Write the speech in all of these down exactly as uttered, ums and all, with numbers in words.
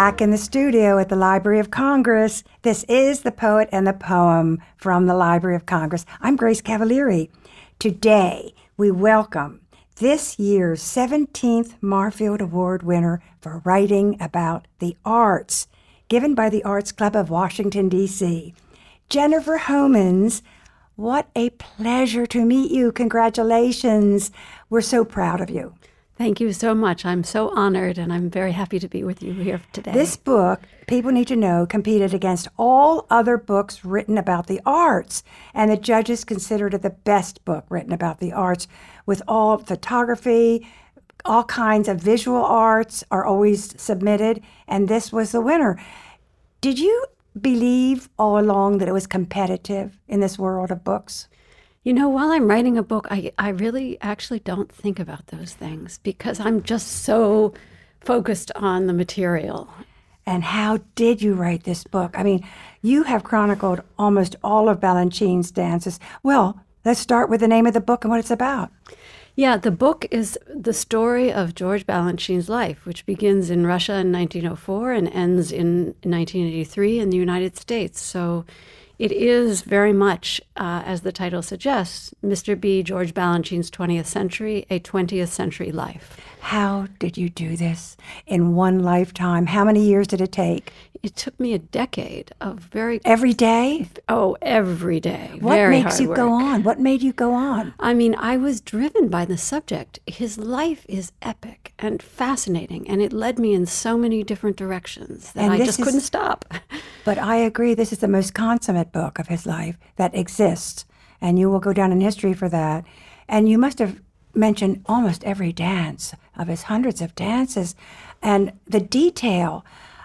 back in the studio at the Library of Congress. This is The Poet and the Poem from the Library of Congress. I'm Grace Cavalieri. Today, we welcome this year's seventeenth Marfield Award winner for writing about the arts, given by the Arts Club of Washington, D C Jennifer Homans. What a pleasure to meet you. Congratulations. We're so proud of you. Thank you so much. I'm so honored, and I'm very happy to be with you here today. This book, people need to know, competed against all other books written about the arts, and the judges considered it the best book written about the arts, with all photography, all kinds of visual arts are always submitted, and this was the winner. Did you believe all along that it was competitive in this world of books? You know, while I'm writing a book, I, I really actually don't think about those things because I'm just so focused on the material. And how did you write this book? I mean, you have chronicled almost all of Balanchine's dances. Well, let's start with the name of the book and what it's about. Yeah, the book is the story of George Balanchine's life, which begins in Russia in nineteen oh four and ends in nineteen eighty-three in the United States. So it is very much, uh, as the title suggests, Mister B. George Balanchine's twentieth century, a twentieth century life. How did you do this in one lifetime? How many years did it take? It took me a decade of very... Every day? Oh, every day. What very makes hard you work. go on? What made you go on? I mean, I was driven by the subject. His life is epic and fascinating, and it led me in so many different directions that And I this just is- couldn't stop. But I agree, this is the most consummate book of his life that exists, and you will go down in history for that. And you must have mentioned almost every dance of his hundreds of dances. And the detail,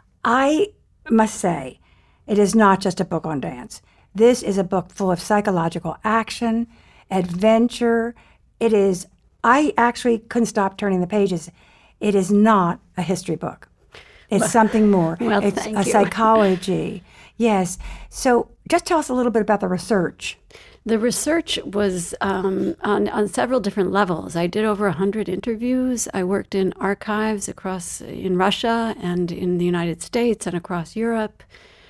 I must say, it is not just a book on dance. This is a book full of psychological action, adventure. It is, I actually couldn't stop turning the pages. It is not a history book. It's something more. Well, it's thank a you. psychology. Yes. So just tell us a little bit about the research. The research was um, on, on several different levels. I did over one hundred interviews. I worked in archives across in Russia and in the United States and across Europe.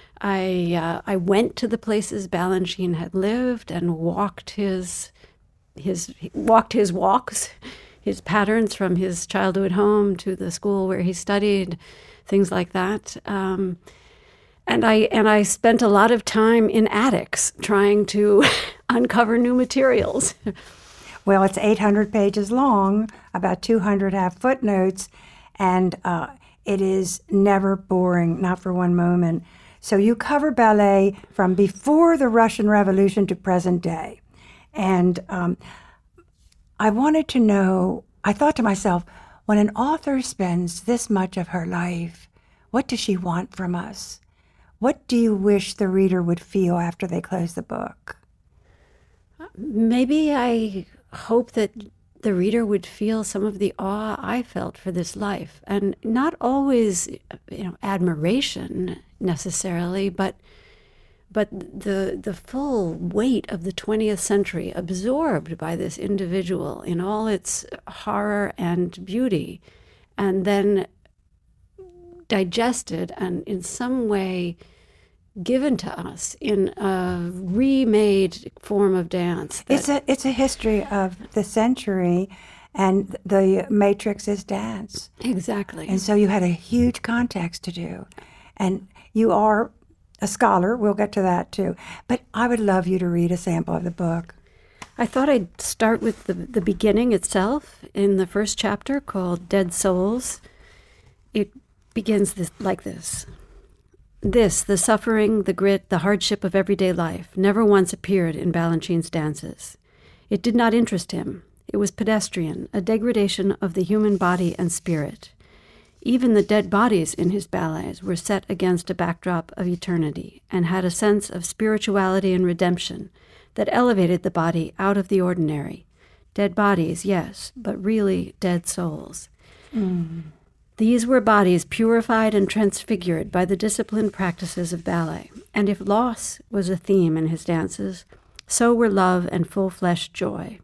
I uh, I went to the places Balanchine had lived and walked his his walked his walks, his patterns from his childhood home to the school where he studied, things like that. Um, And I and I spent a lot of time in attics trying to uncover new materials. Well, it's eight hundred pages long, about two hundred have footnotes, and uh, it is never boring, not for one moment. So you cover ballet from before the Russian Revolution to present day. And um, I wanted to know, I thought to myself, when an author spends this much of her life, what does she want from us? What do you wish the reader would feel after they close the book? Maybe I hope that the reader would feel some of the awe I felt for this life, and not always, you know, admiration necessarily, but but the the full weight of the twentieth century absorbed by this individual in all its horror and beauty, and then digested and in some way given to us in a remade form of dance. It's a it's a history of the century, and the matrix is dance. Exactly. And so you had a huge context to do. And you are a scholar. We'll get to that too. But I would love you to read a sample of the book. I thought I'd start with the, the beginning itself in the first chapter called Dead Souls. It begins this, like this. This, the suffering, the grit, the hardship of everyday life, never once appeared in Balanchine's dances. It did not interest him. It was pedestrian, a degradation of the human body and spirit. Even the dead bodies in his ballets were set against a backdrop of eternity and had a sense of spirituality and redemption that elevated the body out of the ordinary. Dead bodies, yes, but really dead souls. Mm. These were bodies purified and transfigured by the disciplined practices of ballet, and if loss was a theme in his dances, so were love and full-fleshed joy.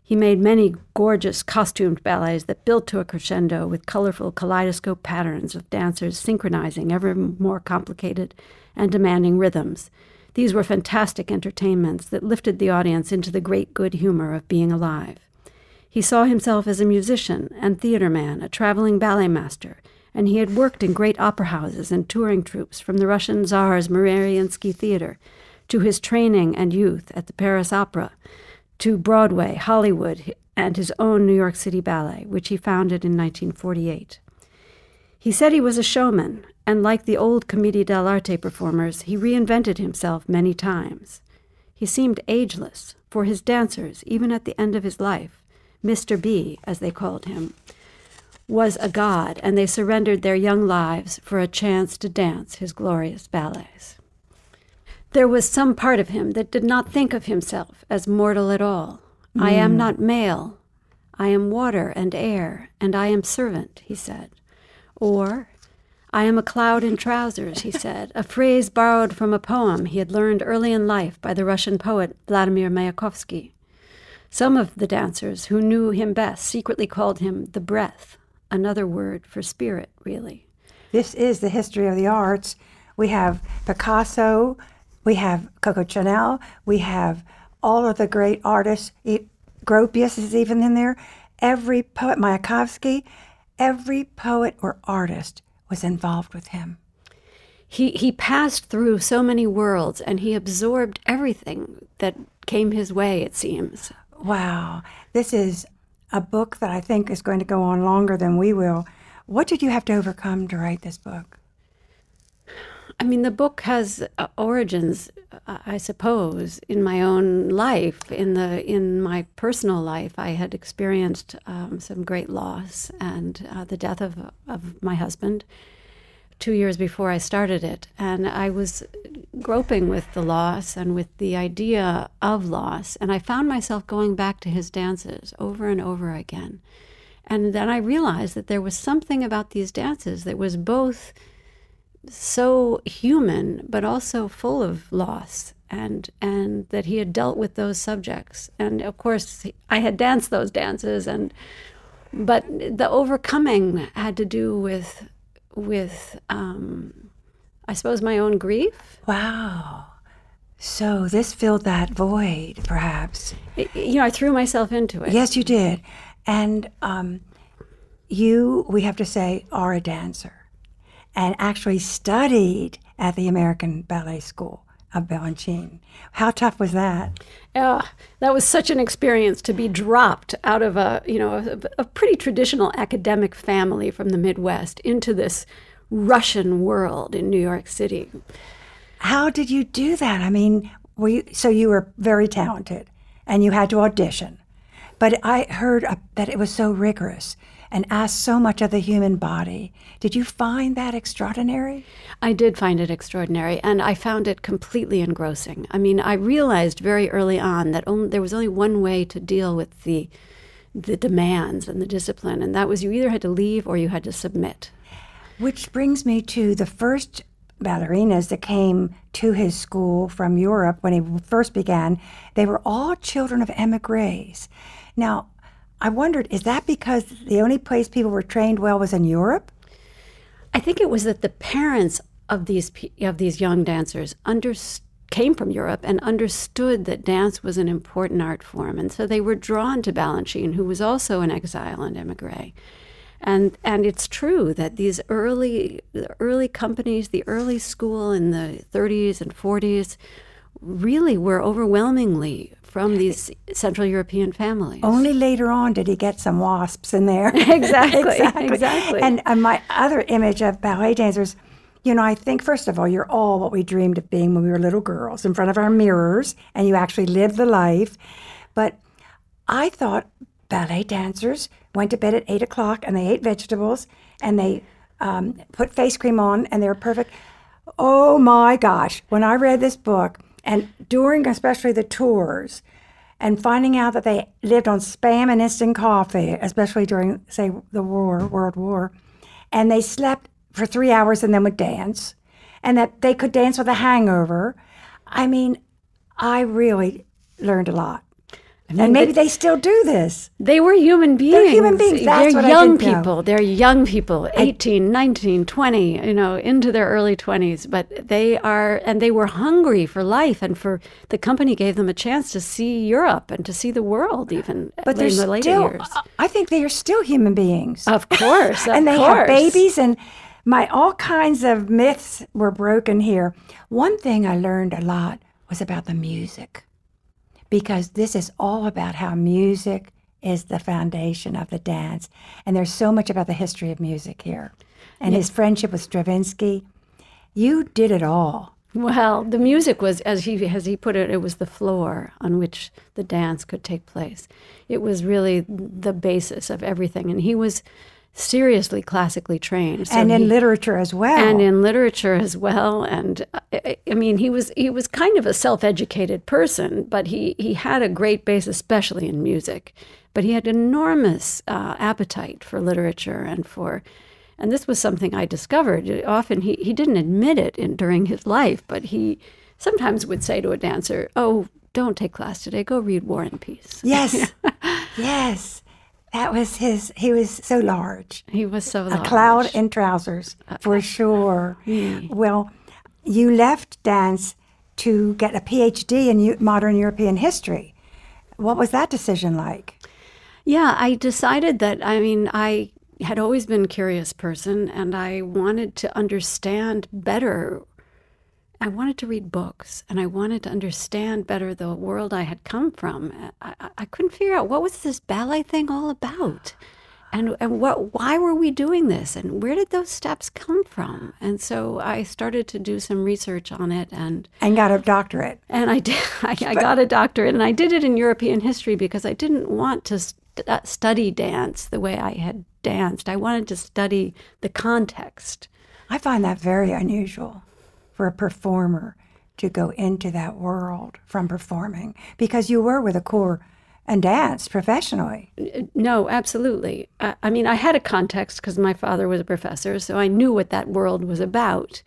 He made many gorgeous costumed ballets that built to a crescendo with colorful kaleidoscope patterns of dancers synchronizing ever more complicated and demanding rhythms. These were fantastic entertainments that lifted the audience into the great good humor of being alive. He saw himself as a musician and theater man, a traveling ballet master, and he had worked in great opera houses and touring troupes, from the Russian Tsar's Mariinsky Theater to his training and youth at the Paris Opera, to Broadway, Hollywood, and his own New York City Ballet, which he founded in nineteen forty-eight. He said he was a showman, and like the old Commedia dell'arte performers, he reinvented himself many times. He seemed ageless, for his dancers, even at the end of his life, Mister B, as they called him, was a god, and they surrendered their young lives for a chance to dance his glorious ballets. There was some part of him that did not think of himself as mortal at all. Mm. I am not male. I am water and air, and I am servant, he said. Or, I am a cloud in trousers, he said, a phrase borrowed from a poem he had learned early in life by the Russian poet Vladimir Mayakovsky. Some of the dancers who knew him best secretly called him the breath, another word for spirit, really. This is the history of the arts. We have Picasso, we have Coco Chanel, we have all of the great artists. Gropius is even in there. Every poet, Mayakovsky, every poet or artist was involved with him. He he passed through so many worlds, and he absorbed everything that came his way, it seems. Wow. This is a book that I think is going to go on longer than we will. What did you have to overcome to write this book? I mean, the book has uh, origins, uh, I suppose, in my own life. In the in my personal life, I had experienced um, some great loss and uh, the death of of my husband two years before I started it. And I was groping with the loss and with the idea of loss. And I found myself going back to his dances over and over again. And then I realized that there was something about these dances that was both so human, but also full of loss, and and that he had dealt with those subjects. And of course, I had danced those dances, and but the overcoming had to do with with um, I suppose my own grief. Wow. So this filled that void, perhaps. It, you know, I threw myself into it. Yes, you did. And um, you, we have to say, are a dancer, and actually studied at the American Ballet School of Balanchine. How tough was that? Uh, that was such an experience to be dropped out of a, you know, a, a pretty traditional academic family from the Midwest into this Russian world in New York City. How did you do that? I mean, were you, so you were very talented, and you had to audition. But I heard uh, that it was so rigorous and asked so much of the human body. Did you find that extraordinary? I did find it extraordinary, and I found it completely engrossing. I mean, I realized very early on that only, there was only one way to deal with the the demands and the discipline, and that was you either had to leave or you had to submit. Which brings me to the first ballerinas that came to his school from Europe when he first began. They were all children of emigres. Now, I wondered, is that because the only place people were trained well was in Europe? I think it was that the parents of these of these young dancers under, came from Europe and understood that dance was an important art form, and so they were drawn to Balanchine, who was also an exile and emigre. And and it's true that these early the early companies, the early school in the thirties and forties, really were overwhelmingly from these Central European families. Only later on did he get some wasps in there. exactly, exactly, exactly. And uh, my other image of ballet dancers, you know, I think, first of all, you're all what we dreamed of being when we were little girls, in front of our mirrors, and you actually lived the life. But I thought ballet dancers went to bed at eight o'clock, and they ate vegetables, and they um, put face cream on, and they were perfect. Oh, my gosh. When I read this book, and during especially the tours, and finding out that they lived on Spam and instant coffee, especially during, say, the war, World War, and they slept for three hours and then would dance, and that they could dance with a hangover. I mean, I really learned a lot. And maybe they still do this. They were human beings. They're human beings. That's They're what young I didn't know. people. They're young people, eighteen, nineteen, twenty, you know, into their early twenties. But they are, and they were hungry for life, and for the company gave them a chance to see Europe and to see the world even But in they're the later still, years. I think they are still human beings. Of course. Of and they course. have babies, and my all kinds of myths were broken here. One thing I learned a lot was about the music, because this is all about how music is the foundation of the dance. And there's so much about the history of music here. And his friendship with Stravinsky. You did it all. Well, the music was, as he as he put it, it was the floor on which the dance could take place. It was really the basis of everything. And he was seriously classically trained. So and in he, literature as well. And in literature as well. And I, I mean, he was he was kind of a self-educated person, but he, he had a great base, especially in music. But he had enormous uh, appetite for literature and for, and this was something I discovered. Often he, he didn't admit it in, during his life, but he sometimes would say to a dancer, "Oh, don't take class today. Go read War and Peace." Yes, yes. That was his, he was so large. He was so large. A cloud in trousers, for sure. Yeah. Well, you left dance to get a P H D in U- modern European history. What was that decision like? Yeah, I decided that, I mean, I had always been a curious person, and I wanted to understand better. I wanted to read books, and I wanted to understand better the world I had come from. I, I, I couldn't figure out what was this ballet thing all about, and and what why were we doing this, and where did those steps come from? And so I started to do some research on it, and And got a doctorate. and I did. I, I got a doctorate, and I did it in European history because I didn't want to st- study dance the way I had danced. I wanted to study the context. I find that very unusual for a performer to go into that world from performing, because you were with a corps and danced professionally. No, absolutely. I, I mean, I had a context because my father was a professor, so I knew what that world was about.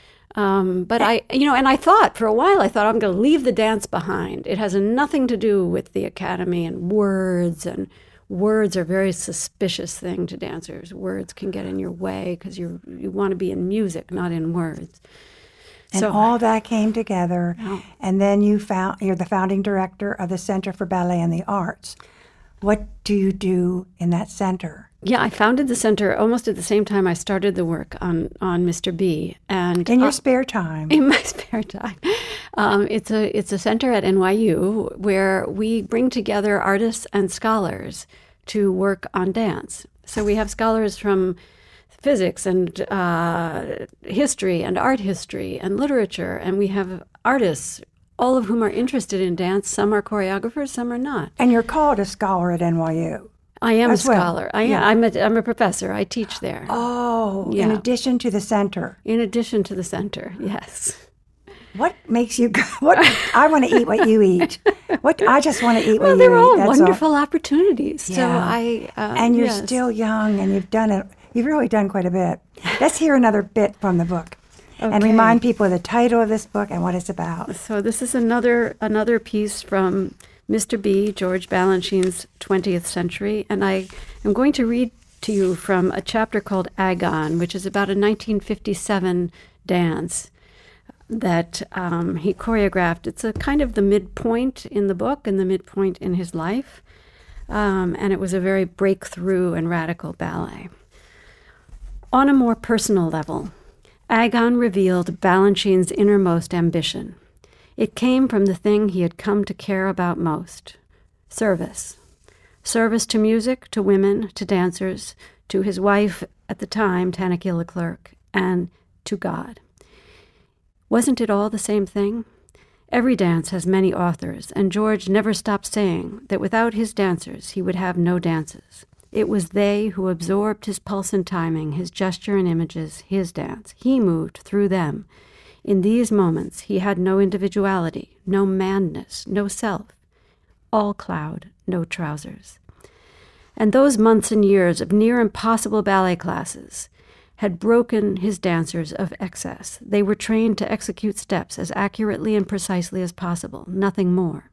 Um, but I, you know, and I thought for a while, I thought I'm going to leave the dance behind. It has nothing to do with the academy and words, and words are a very suspicious thing to dancers. Words can get in your way because you you want to be in music, not in words. And So- all that came together. Oh. And then you found, you're the founding director of the Center for Ballet and the Arts. What do you do in that center? Yeah, I founded the center almost at the same time I started the work on, on Mister B. And In your uh, spare time. in my spare time, um, it's a it's a center at N Y U where we bring together artists and scholars to work on dance. So we have scholars from physics and uh, history and art history and literature, and we have artists, all of whom are interested in dance. Some are choreographers, some are not. And you're called a scholar at N Y U. I am As a well. scholar. I am. Yeah. I'm a, I'm a professor. I teach there. Oh, in Yeah. addition to the center. In addition to the center, yes. What makes you go? What I want to eat what you eat. What I just want to eat Well, what you they're all eat. That's wonderful opportunities. So Yeah. I uh, And you're yes. still young, and you've done it. You've really done quite a bit. Let's hear another bit from the book, and Okay. remind people of the title of this book and what it's about. So this is another another piece from Mister B, George Balanchine's twentieth century, and I am going to read to you from a chapter called Agon, which is about a nineteen fifty-seven dance that um, he choreographed. It's a kind of the midpoint in the book and the midpoint in his life, um, and it was a very breakthrough and radical ballet. On a more personal level, Agon revealed Balanchine's innermost ambition. It came from the thing he had come to care about most: service. Service to music, to women, to dancers, to his wife at the time, Tanaki Leclerc, and to God. Wasn't it all the same thing? Every dance has many authors, and George never stopped saying that without his dancers he would have no dances. It was they who absorbed his pulse and timing, his gesture and images, his dance. He moved through them. In these moments he had no individuality, no manness, no self. All cloud, no trousers. And those months and years of near impossible ballet classes had broken his dancers of excess. They were trained to execute steps as accurately and precisely as possible, nothing more.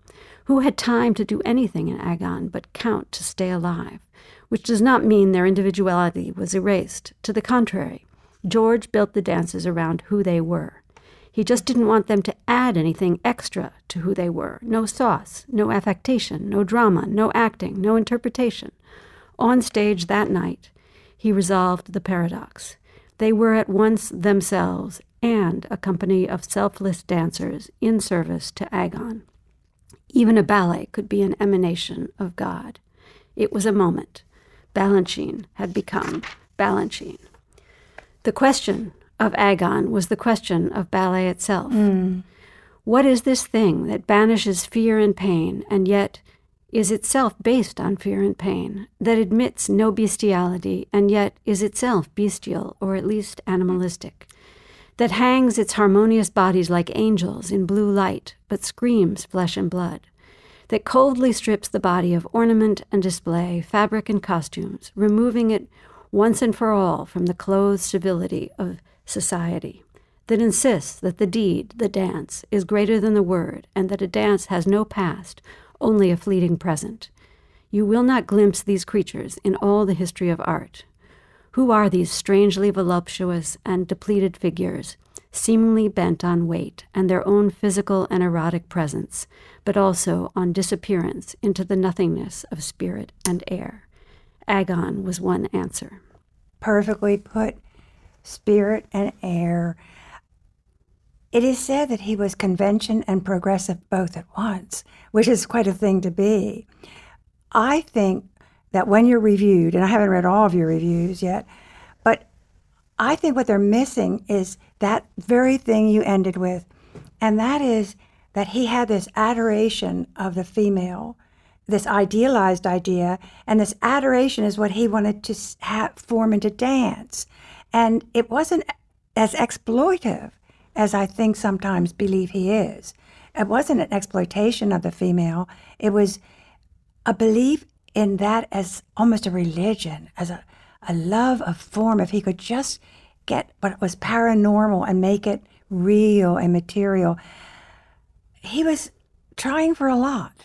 who had time to do anything in Agon but count to stay alive, which does not mean their individuality was erased. To the contrary, George built the dances around who they were. He just didn't want them to add anything extra to who they were. No sauce, no affectation, no drama, no acting, no interpretation. On stage that night, he resolved the paradox. They were at once themselves and a company of selfless dancers in service to Agon. Even a ballet could be an emanation of God. It was a moment. Balanchine had become Balanchine. The question of Agon was the question of ballet itself. Mm. What is this thing that banishes fear and pain, and yet is itself based on fear and pain, that admits no bestiality, and yet is itself bestial, or at least animalistic, that hangs its harmonious bodies like angels in blue light, but screams flesh and blood, that coldly strips the body of ornament and display, fabric and costumes, removing it once and for all from the clothed civility of society, that insists that the deed, the dance, is greater than the word, and that a dance has no past, only a fleeting present. You will not glimpse these creatures in all the history of art. Who are these strangely voluptuous and depleted figures, seemingly bent on weight and their own physical and erotic presence, but also on disappearance into the nothingness of spirit and air? Agon was one answer. Perfectly put. Spirit and air. It is said that he was convention and progressive both at once, which is quite a thing to be. I think that when you're reviewed, and I haven't read all of your reviews yet, but I think what they're missing is that very thing you ended with, and that is that he had this adoration of the female, this idealized idea, and this adoration is what he wanted to have, form into dance. And it wasn't as exploitive as I think sometimes believe he is. It wasn't an exploitation of the female. It was a belief in that as almost a religion, as a, a love of form. If he could just get what was paranormal and make it real and material. He was trying for a lot.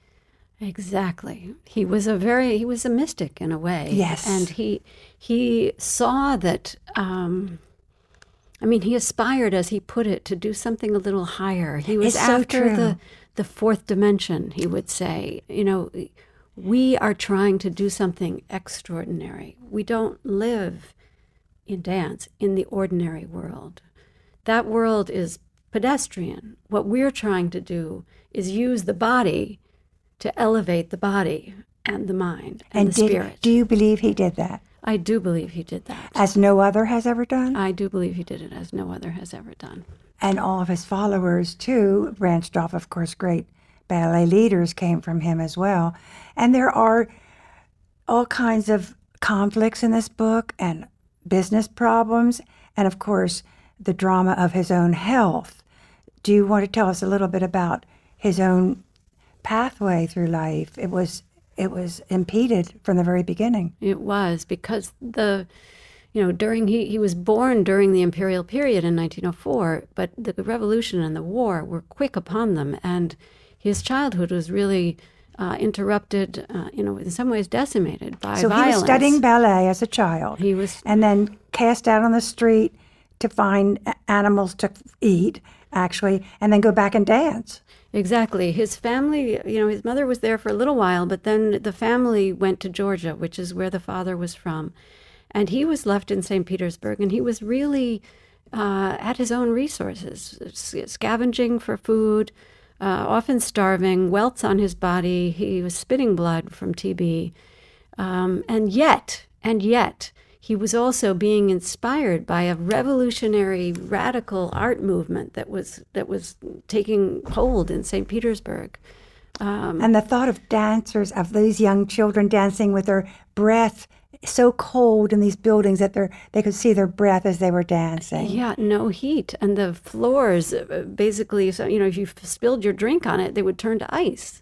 Exactly. He was a very, he was a mystic in a way. Yes. And he he saw that, um, I mean, he aspired, as he put it, to do something a little higher. He was It's so after true. the, the fourth dimension, he would say. You know, we are trying to do something extraordinary. We don't live in dance in the ordinary world. That world is pedestrian. What we're trying to do is use the body to elevate the body and the mind and, And the did, spirit. do you believe he did that? I do believe he did that. As no other has ever done? I do believe he did it as no other has ever done. And all of his followers, too, branched off. Of course, great ballet leaders came from him as well. And there are all kinds of conflicts in this book and business problems, and of course, the drama of his own health. Do you want to tell us a little bit about his own pathway through life? It was it was impeded from the very beginning. It was because the, you know, during he, he was born during the imperial period in nineteen oh four, but the revolution and the war were quick upon them, and his childhood was really uh, interrupted, uh, you know, in some ways decimated by so violence. he was studying ballet as a child. He was, and then cast out on the street to find a- animals to eat, actually, and then go back and dance. Exactly. His family, you know, his mother was there for a little while, but then the family went to Georgia, which is where the father was from. And he was left in Saint Petersburg, and he was really uh, at his own resources, scavenging for food, uh, often starving, welts on his body. He was spitting blood from T B. Um, and yet, and yet, he was also being inspired by a revolutionary, radical art movement that was that was taking hold in Saint Petersburg. Um, And the thought of dancers, of these young children dancing with their breath so cold in these buildings that they they could see their breath as they were dancing. yeah, no heat, and the floors uh, basically. So you know, if you spilled your drink on it, they would turn to ice.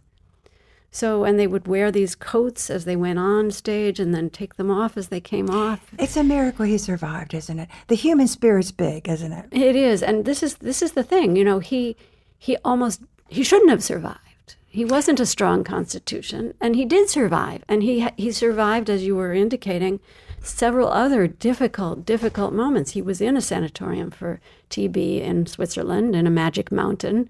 So, and they would wear these coats as they went on stage and then take them off as they came off. It's a miracle he survived, isn't it? The human spirit's big, isn't it? It is, and this is this is the thing. You know, he he almost he shouldn't have survived. He wasn't a strong constitution, and he did survive. And he he survived, as you were indicating, several other difficult, difficult moments. He was in a sanatorium for T B in Switzerland, in a magic mountain.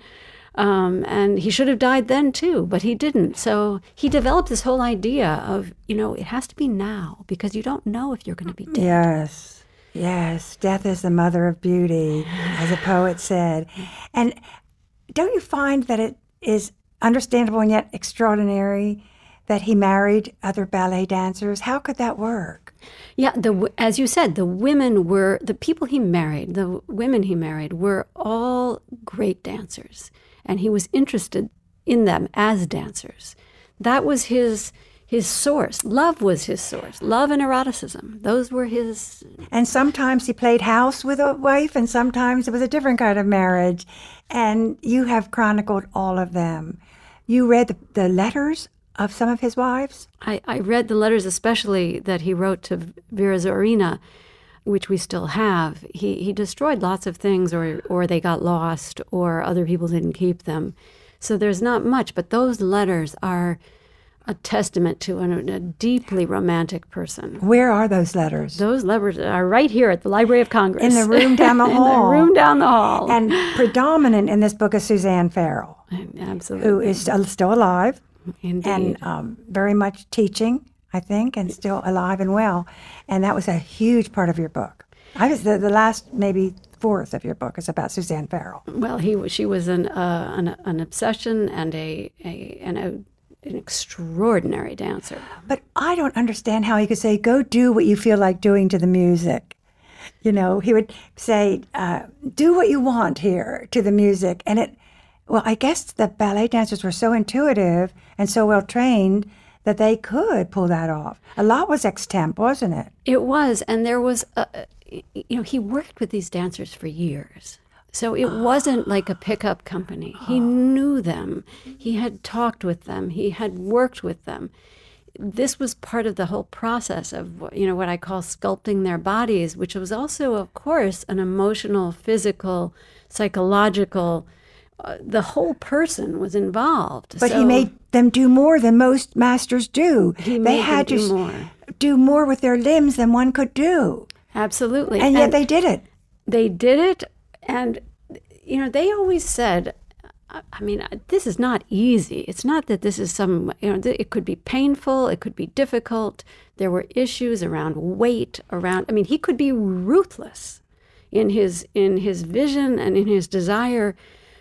Um, and he should have died then, too, but he didn't. So he developed this whole idea of, you know, it has to be now, because you don't know if you're going to be dead. Yes, yes. Death is the mother of beauty, as a poet said. And don't you find that it is understandable and yet extraordinary that he married other ballet dancers? How could that work? Yeah, the as you said, the women were, the people he married, the women he married were all great dancers. And he was interested in them as dancers. That was his his source. Love was his source. Love and eroticism. Those were his... And sometimes he played house with a wife, and sometimes it was a different kind of marriage. And you have chronicled all of them. You read the, the letters of some of his wives? I, I read the letters especially that he wrote to Vera Zorina, which we still have. He he destroyed lots of things, or or they got lost, or other people didn't keep them. So there's not much, but those letters are a testament to an, a deeply romantic person. Where are those letters? Those letters are right here at the Library of Congress. In the room down the hall. In the room down the hall. And predominant in this book is Suzanne Farrell. Absolutely. Who is still, still alive. Indeed. And um, very much teaching, I think, and still alive and well. And that was a huge part of your book. I was the, the last, maybe fourth of your book is about Suzanne Farrell. Well, he she was an uh, an, an obsession and a, a and a, an extraordinary dancer. But I don't understand how he could say, "Go do what you feel like doing to the music." You know, he would say, uh, "Do what you want here to the music," and it. Well, I guess the ballet dancers were so intuitive and so well trained that they could pull that off. A lot was extemp, wasn't it? It was, and there was, a, you know, he worked with these dancers for years. So it wasn't like a pickup company. He knew them. He had talked with them. He had worked with them. This was part of the whole process of, you know, what I call sculpting their bodies, which was also, of course, an emotional, physical, psychological. Uh, the whole person was involved. But so he made them do more than most masters do. He they made had them to do more. do more with their limbs than one could do. Absolutely. And yet and they did it. They did it. And, you know, they always said, I mean, this is not easy. It's not that this is some, you know, it could be painful. It could be difficult. There were issues around weight, around, I mean, he could be ruthless in his in his vision and in his desire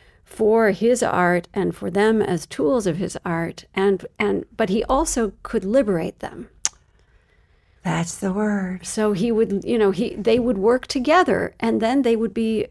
for his art and for them as tools of his art, and and but he also could liberate them. That's the word. So he would, you know, he they would work together, and then they would be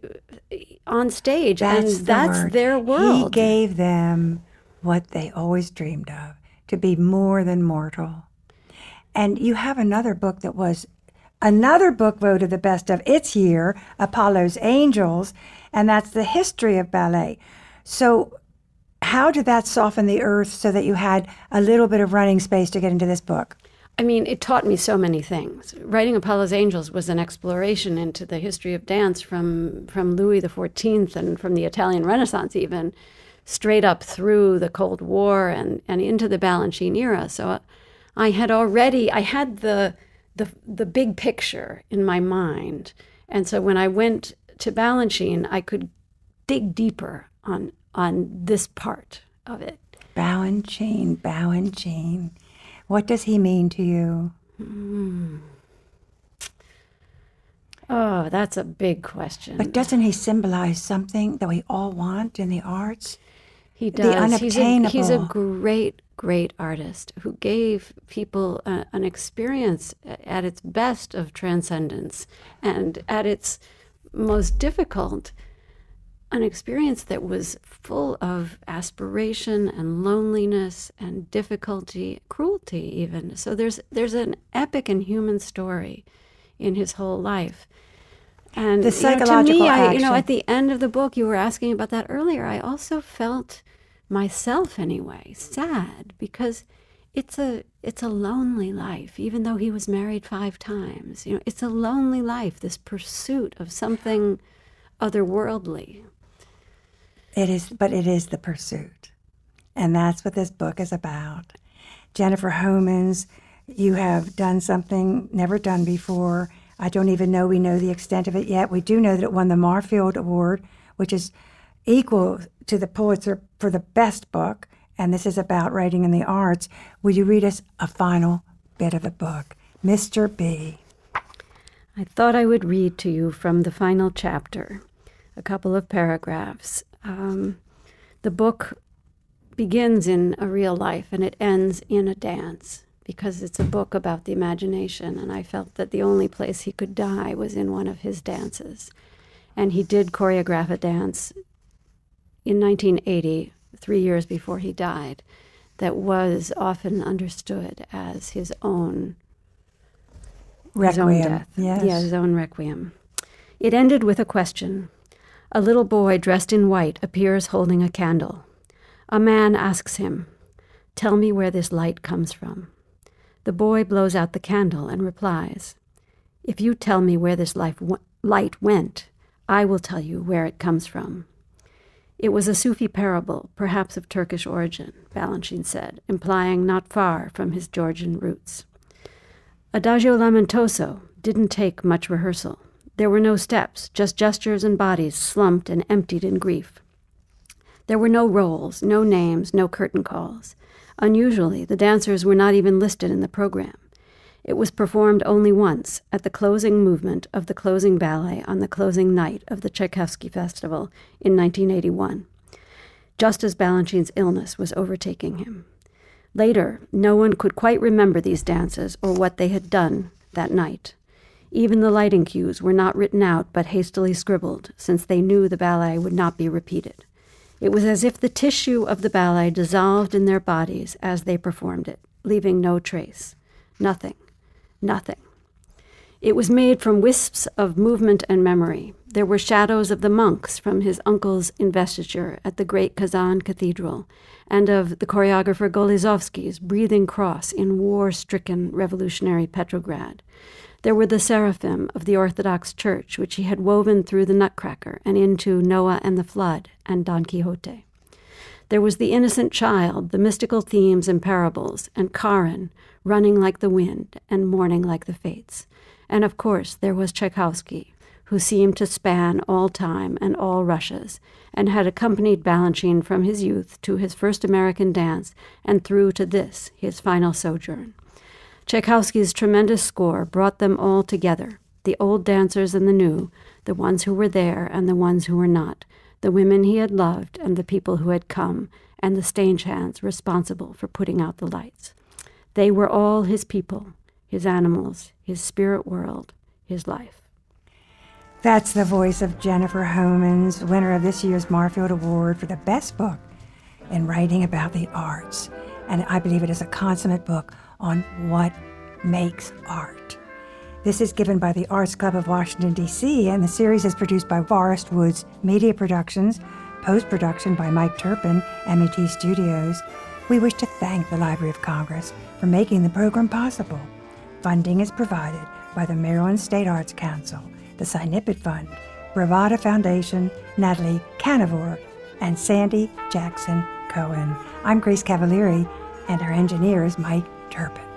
on stage, that's and the that's word. their world. He gave them what they always dreamed of, to be more than mortal. And you have another book that was another book voted the best of its year, Apollo's Angels, and that's the history of ballet. So how did that soften the earth so that you had a little bit of running space to get into this book? I mean, it taught me so many things. Writing Apollo's Angels was an exploration into the history of dance from, from Louis the fourteenth and from the Italian Renaissance even, straight up through the Cold War and, and into the Balanchine era. So I had already, I had the, the, the big picture in my mind. And so when I went to Balanchine, I could dig deeper on on this part of it. Balanchine, Balanchine. What does he mean to you? Mm. Oh, that's a big question. But doesn't he symbolize something that we all want in the arts? He does. The unobtainable. He's a, he's a great, great artist who gave people a, an experience at its best of transcendence, and at its most difficult, an experience that was full of aspiration and loneliness and difficulty, cruelty even. So there's there's an epic and human story in his whole life. And the psychological you know, to me, I, action. you know, at the end of the book, you were asking about that earlier, I also felt myself anyway sad, because it's a it's a lonely life, even though he was married five times. You know, it's a lonely life, this pursuit of something otherworldly. It is, but it is the pursuit. And that's what this book is about. Jennifer Homans, you have done something never done before. I don't even know we know the extent of it yet. We do know that it won the Marfield Award, which is equal to the Pulitzer for the best book. And this is about writing in the arts. Will you read us a final bit of the book? Mister B. I thought I would read to you from the final chapter, a couple of paragraphs. Um, the book begins in a real life and it ends in a dance because it's a book about the imagination, and I felt that the only place he could die was in one of his dances. And he did choreograph a dance in nineteen eighty, three years before he died, that was often understood as his own requiem. His own death. Yes. Yeah, his own requiem. It ended with a question. A little boy dressed in white appears holding a candle. A man asks him, "Tell me where this light comes from." The boy blows out the candle and replies, "If you tell me where this life w- light went, I will tell you where it comes from." It was a Sufi parable, perhaps of Turkish origin, Balanchine said, implying not far from his Georgian roots. Adagio Lamentoso didn't take much rehearsal. There were no steps, just gestures and bodies slumped and emptied in grief. There were no roles, no names, no curtain calls. Unusually, the dancers were not even listed in the program. It was performed only once, at the closing movement of the closing ballet on the closing night of the Tchaikovsky Festival in nineteen eighty-one, just as Balanchine's illness was overtaking him. Later, no one could quite remember these dances or what they had done that night. Even the lighting cues were not written out but hastily scribbled, since they knew the ballet would not be repeated. It was as if the tissue of the ballet dissolved in their bodies as they performed it, leaving no trace. Nothing. Nothing. It was made from wisps of movement and memory. There were shadows of the monks from his uncle's investiture at the great Kazan Cathedral, and of the choreographer Golizovsky's breathing cross in war-stricken revolutionary Petrograd. There were the seraphim of the Orthodox Church, which he had woven through the Nutcracker and into Noah and the Flood and Don Quixote. There was the innocent child, the mystical themes and parables, and Karen, running like the wind and mourning like the fates. And of course, there was Tchaikovsky, who seemed to span all time and all Russias, and had accompanied Balanchine from his youth to his first American dance and through to this, his final sojourn. Tchaikovsky's tremendous score brought them all together, the old dancers and the new, the ones who were there and the ones who were not, the women he had loved and the people who had come, and the stagehands responsible for putting out the lights. They were all his people, his animals, his spirit world, his life. That's the voice of Jennifer Homans, winner of this year's Marfield Award for the best book in writing about the arts. And I believe it is a consummate book on what makes art. This is given by the Arts Club of Washington, D C, and the series is produced by Forest Woods Media Productions, post-production by Mike Turpin, M E T Studios. We wish to thank the Library of Congress for making the program possible. Funding is provided by the Maryland State Arts Council, the Synipid Fund, Bravada Foundation, Natalie Canavore, and Sandy Jackson Cohen. I'm Grace Cavalieri, and our engineer is Mike Turpin.